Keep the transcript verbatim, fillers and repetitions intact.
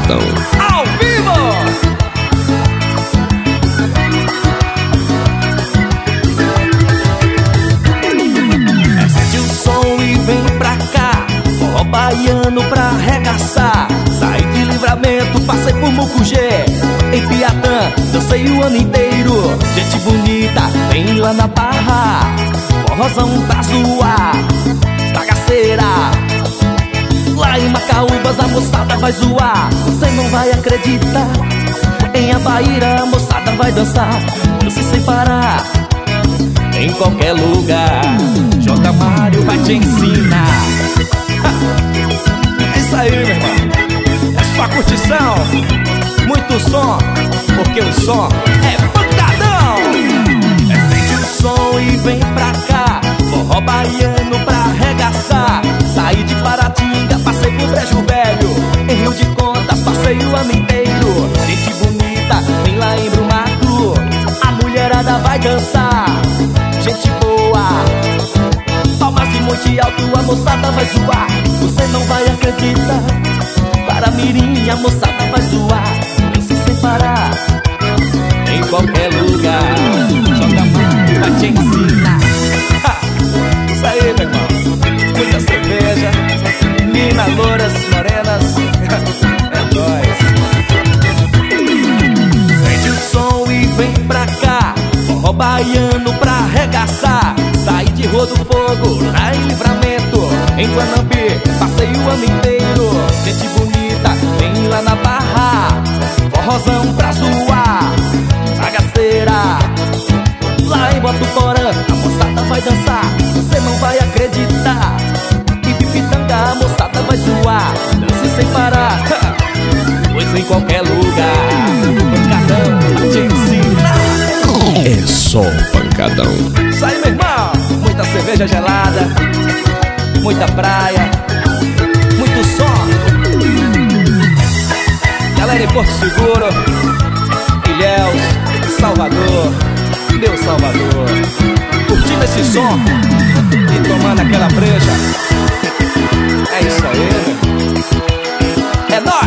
Pancadão. Ao vivo! Acende o som e vem pra cá, forró baiano pra arregaçar. Saí de Livramento, passei por Mucugê, em Piatã, dancei o ano inteiro. Gente bonita, vem lá na Barra, forrozão pra zoar, bagaceira. Lá em Macaúbas a moçada vai zoar, você não vai acreditar. Em Abaíra a moçada vai dançar, dance sem parar, em qualquer lugar. J. Mário vai te ensinar. É isso aí, meu irmão. É só curtição, muito som, porque o som é pancadão. Acende o som e vem pra cá, forró baiano pra arregaçar. Saí de Paratinga, passei por Brejo Velho, em Rio de Contas passei o ano inteiro. Gente bonita, vem lá em Brumado, a mulherada vai dançar. Gente boa, palmas de Monte Alto, a moçada vai zoar, você não vai acreditar. Para Mirim, a moçada vai zoar, dance sem parar, em qualquer lugar. J. Mário vai te ensinar. Isso aí, meu irmão. Muita cerveja, minas louras, morenas, é nóis. Sente o som e vem pra cá, forró baiano pra arregaçar. Saí de Rua do Fogo, lá em Livramento, em Guanambi, passei o ano inteiro. Gente bonita, vem lá na Barra, forrozão pra zoar, bagaceira. Lá em Botuporã, a moçada vai dançar, você não vai acreditar. Em Pipitanga, a moçada vai zoar, dance sem parar, pois em qualquer lugar. Pancadão vai te ensinar. É só pancadão. Isso aí, meu irmão. Muita cerveja gelada, muita praia, muito som. Galera em Porto Seguro, Ilhéus, Salvador, meu Salvador, curtindo esse som e tomando aquela breja. É isso aí, meu. É nóis!